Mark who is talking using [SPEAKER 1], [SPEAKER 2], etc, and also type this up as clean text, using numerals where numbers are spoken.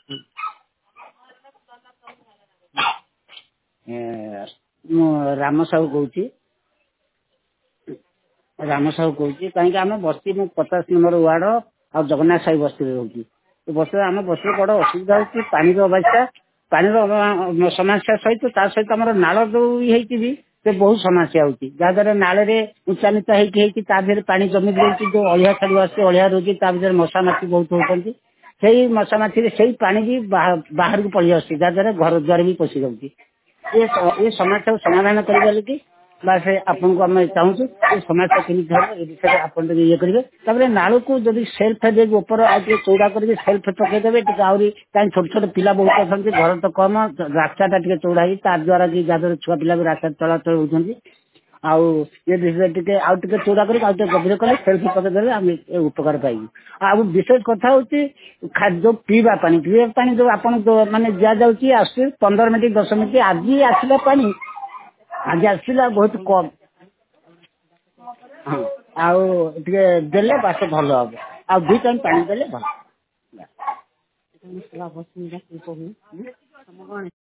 [SPEAKER 1] ମୁଁ ରାମ ସାହୁ କହୁଛି। ରାମ ସାହୁ କହୁଛି କାହିଁକି ଆମେ ବସ୍ତି ମୁଁ 50 ନମ୍ବର ୱାର୍ଡ ଆଉ ଜଗନ୍ନାଥ ସାହି ବସ୍ତିରେ ରହୁଛି। ବସ୍ତିରେ ଆମ ବସ୍ତିରେ ବଡ ଅସୁବିଧା ହଉଛି ପାଣିର ଅବସ୍ଥା। ପାଣିର ସମସ୍ୟା ସହିତ ତା ସହିତ ଆମର ନାଳ ଯୋଉ ହେଇଛି ବି ସେ ବହୁତ ସମସ୍ୟା ହଉଛି। ଯାହାଦ୍ୱାରା ନାଳରେ ଉଞ୍ଚା ନିଚା ହେଇକି ତା ଦେହରେ ପାଣି ଜମି ରହୁଛି। ଯୋଉ ଅଳିଆ ଛାଡୁ ଆସୁଛି ଅଳିଆ ରହୁଛି ତା ଭିତରେ ମଶା ମାଛି ବହୁତ ହଉଛନ୍ତି। ସେଇ ମଶା ମାଛିରେ ସେଇ ପାଣି ବି ବାହାରକୁ ପଳେଇ ଆସୁଛି ଯାହାଦ୍ୱାରା ଘର ଦ୍ୱାର ବି ପଶି ଯାଉଛି। ଏ ସମସ୍ୟାକୁ ସମାଧାନ କରିବା ଲାଗି ବା ସେ ଆପଣଙ୍କୁ ଆମେ ଚାହୁଁଛୁ ଏ ସମସ୍ୟା କେମିତି ହବ ଏ ବିଷୟରେ ଆପଣ ଟିକେ ଇଏ କରିବେ। ତାପରେ ନାଳକୁ ଯଦି ସେଲ୍ଫ ଦେଇକି ଉପର ଆଉ ଟିକେ ଚଉଡା କରିକି ସେଲ୍ଫ ପକେଇଦେବେ ଟିକେ ଆହୁରି କାହିଁକି ଛୋଟ ଛୋଟ ପିଲା ବହୁତ ଅଛନ୍ତି ଘର ତ କମ ରାସ୍ତାଟା ଟିକେ ଚଉଡା ହେଇଛି ତା ଦ୍ୱାରା କି ଯାହାଦ୍ୱାରା ଛୁଆ ପିଲା ବି ରାସ୍ତା ଚଳାଚଳ ହଉଛନ୍ତି। ଆଉ ଏ ବିଷୟରେ ଟିକେ ଆଉ ଟିକେ ଚଉଡା କରିକି ଆଉ ଟିକେ ଗଭୀର କଲେ ସେଲ୍ଫ ପକେଇଦେଲେ ଆମେ ଉପକାର ପାଇବୁ। ଆଉ ବିଶେଷ କଥା ହଉଛି ଯୋଉ ପିଇବା ପାଣି ଯୋଉ ଆପଣ ମାନେ ଦିଆଯାଉଛି ଆସୁଛି 15 ମିନିଟ୍ 10 ମିନିଟ୍ ଆଜି ଆସିଲା ପାଣି ଆଜି ଆସିଲା ବହୁତ କମ। ହଁ ଆଉ ଟିକେ ଦେଲେ ବାସ ଭଲ ହବ। ଆଉ 2 ଟାଇମ୍ ପାଣି ଦେଲେ ଭଲ।